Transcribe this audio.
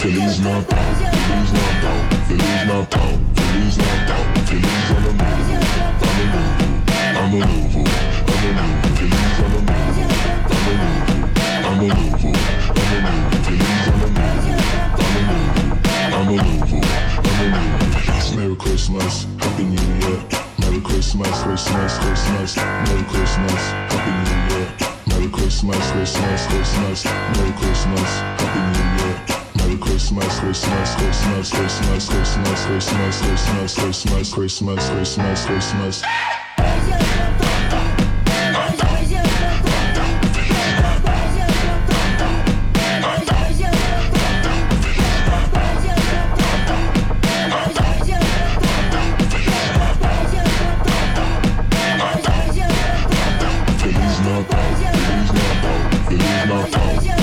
Feliz Natal, Feliz Natal, Feliz Natal, Feliz Natal, Feliz Ano Novo, Ano Novo, Ano Novo, Ano Novo, Feliz Ano Novo, Ano Novo, Ano Novo, Ano Novo, Feliz Ano Novo, Ano Novo, Ano Novo, Ano Novo. Merry Christmas, Happy New Year. Merry Christmas, Christmas, Christmas. Merry Christmas, Happy New Year. Merry Christmas, Christmas, Christmas. Merry Christmas, Happy New Year. Merry Christmas, Christmas, Christmas, Christmas, Christmas, Christmas, Christmas, Christmas, Christmas, Christmas, Christmas. Feliz Natal, Feliz Natal, Feliz Natal.